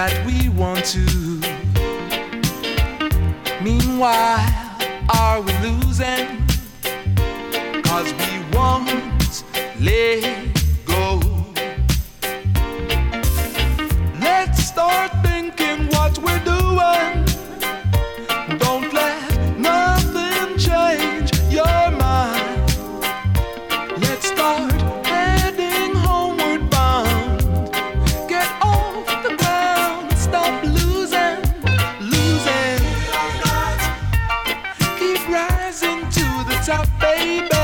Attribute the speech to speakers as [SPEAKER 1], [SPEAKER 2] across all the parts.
[SPEAKER 1] that we want to. Meanwhile, are we losing? 'Cause we won't let go. Let's start thinking what we're doing. Don't let nothing change your mind. Let's start heading homeward bound. Get off the ground, stop losing. Keep rising to the top, baby.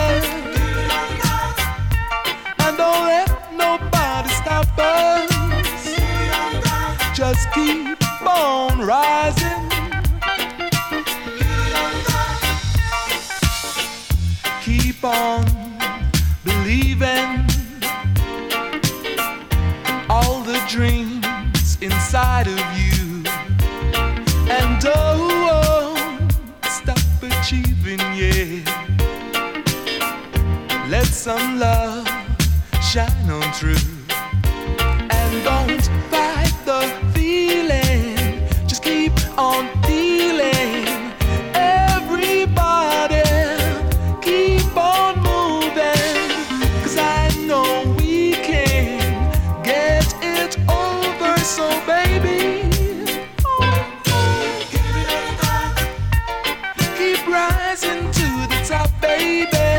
[SPEAKER 1] And don't let nobody stop us. Just keep on rising. Keep on believing. All the dreams inside of you. And don't stop achieving, yeah. Let some love shine on through. And don't fight the feeling. Just keep on feeling. Everybody keep on moving. 'Cause I know we can get it over. So baby, keep rising to the top, baby.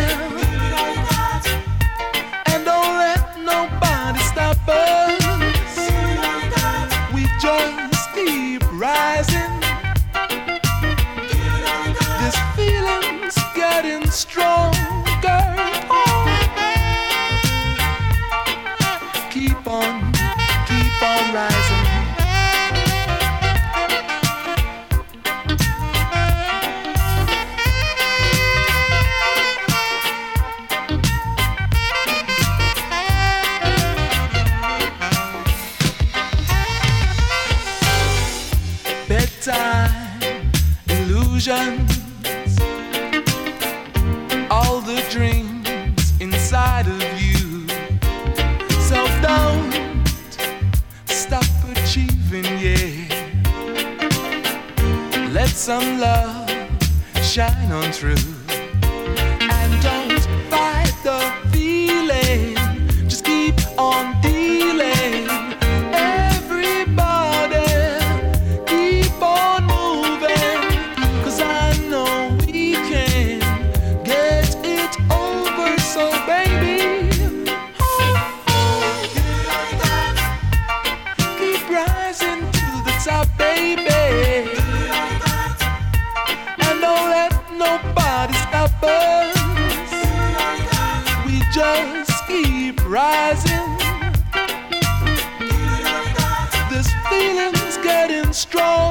[SPEAKER 1] And don't let nobody stop us. We just keep rising. This feeling's getting stronger. Keep on rising. Bedtime illusions, all the dreams inside of you. So don't stop achieving, yeah. Let some love shine on through. And don't fight the feeling. Just keep on dealing. Everybody keep on moving. 'Cause I know we can get it over. So baby, keep rising to the top, baby. And don't let nobody stop us. We just keep rising. This feeling's getting strong.